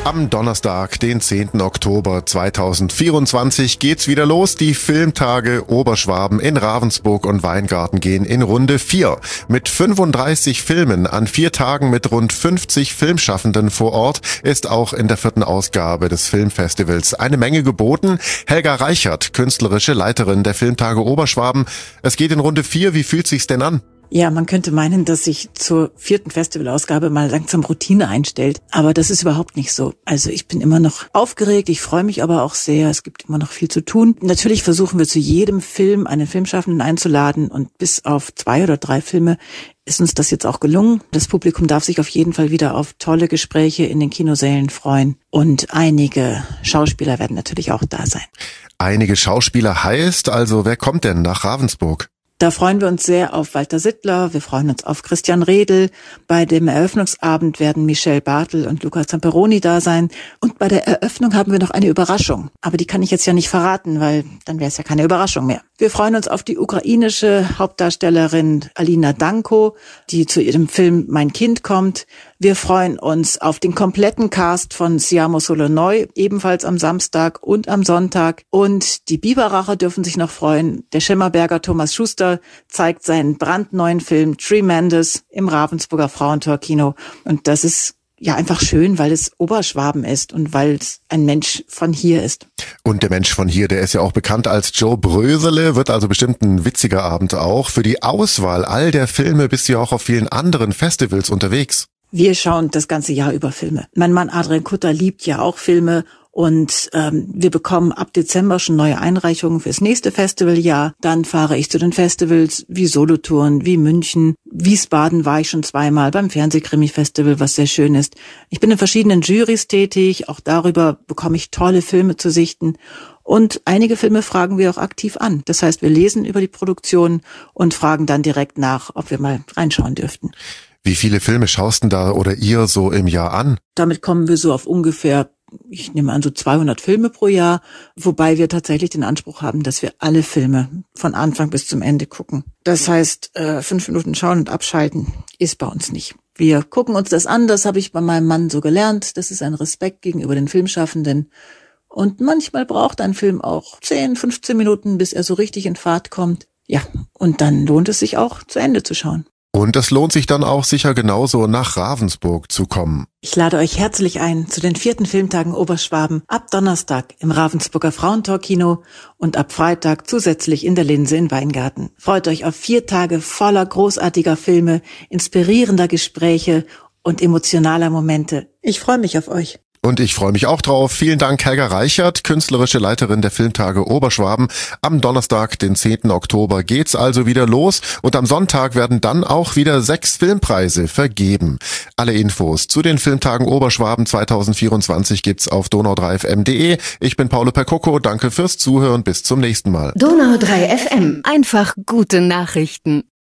Am Donnerstag, den 10. Oktober 2024 geht's wieder los. Die Filmtage Oberschwaben in Ravensburg und Weingarten gehen in Runde 4. Mit 35 Filmen an 4 Tagen mit rund 50 Filmschaffenden vor Ort ist auch in der 4. Ausgabe des Filmfestivals eine Menge geboten. Helga Reichert, künstlerische Leiterin der Filmtage Oberschwaben. Es geht in Runde 4. Wie fühlt sich's denn an? Ja, man könnte meinen, dass sich zur 4. Festivalausgabe mal langsam Routine einstellt. Aber das ist überhaupt nicht so. Also ich bin immer noch aufgeregt, ich freue mich aber auch sehr. Es gibt immer noch viel zu tun. Natürlich versuchen wir zu jedem Film einen Filmschaffenden einzuladen. Und bis auf 2 oder 3 Filme ist uns das jetzt auch gelungen. Das Publikum darf sich auf jeden Fall wieder auf tolle Gespräche in den Kinosälen freuen. Und einige Schauspieler werden natürlich auch da sein. Einige Schauspieler heißt, also wer kommt denn nach Ravensburg? Da freuen wir uns sehr auf Walter Sittler, wir freuen uns auf Christian Redl. Bei dem Eröffnungsabend werden Michelle Bartel und Luca Zamperoni da sein. Und bei der Eröffnung haben wir noch eine Überraschung. Aber die kann ich jetzt ja nicht verraten, weil dann wäre es ja keine Überraschung mehr. Wir freuen uns auf die ukrainische Hauptdarstellerin Alina Danko, die zu ihrem Film Mein Kind kommt. Wir freuen uns auf den kompletten Cast von Siamo Solonoi, ebenfalls am Samstag und am Sonntag. Und die Biberacher dürfen sich noch freuen. Der Schimmerberger Thomas Schuster zeigt seinen brandneuen Film Tremendous im Ravensburger Frauentor-Kino. Und das ist ja einfach schön, weil es Oberschwaben ist und weil es ein Mensch von hier ist. Und der Mensch von hier, der ist ja auch bekannt als Joe Brösele, wird also bestimmt ein witziger Abend auch. Für die Auswahl all der Filme bist du ja auch auf vielen anderen Festivals unterwegs. Wir schauen das ganze Jahr über Filme. Mein Mann Adrian Kutter liebt ja auch Filme und wir bekommen ab Dezember schon neue Einreichungen fürs nächste Festivaljahr. Dann fahre ich zu den Festivals wie Solothurn, wie München. Wiesbaden war ich schon 2-mal beim Fernsehkrimi-Festival, was sehr schön ist. Ich bin in verschiedenen Jurys tätig, auch darüber bekomme ich tolle Filme zu sichten. Und einige Filme fragen wir auch aktiv an. Das heißt, wir lesen über die Produktion und fragen dann direkt nach, ob wir mal reinschauen dürften. Wie viele Filme schaust denn da oder ihr so im Jahr an? Damit kommen wir so auf ungefähr, ich nehme an, so 200 Filme pro Jahr, wobei wir tatsächlich den Anspruch haben, dass wir alle Filme von Anfang bis zum Ende gucken. Das heißt, 5 Minuten schauen und abschalten ist bei uns nicht. Wir gucken uns das an, das habe ich bei meinem Mann so gelernt. Das ist ein Respekt gegenüber den Filmschaffenden. Und manchmal braucht ein Film auch 10, 15 Minuten, bis er so richtig in Fahrt kommt. Ja, und dann lohnt es sich auch, zu Ende zu schauen. Und es lohnt sich dann auch sicher genauso, nach Ravensburg zu kommen. Ich lade euch herzlich ein zu den 4. Filmtagen Oberschwaben ab Donnerstag im Ravensburger Frauentor-Kino und ab Freitag zusätzlich in der Linse in Weingarten. Freut euch auf 4 Tage voller großartiger Filme, inspirierender Gespräche und emotionaler Momente. Ich freue mich auf euch. Und ich freue mich auch drauf. Vielen Dank, Helga Reichert, künstlerische Leiterin der Filmtage Oberschwaben. Am Donnerstag, den 10. Oktober, geht's also wieder los und am Sonntag werden dann auch wieder 6 Filmpreise vergeben. Alle Infos zu den Filmtagen Oberschwaben 2024 gibt's auf donau3fm.de. Ich bin Paolo Percocco, danke fürs Zuhören, bis zum nächsten Mal. Donau3 FM, einfach gute Nachrichten.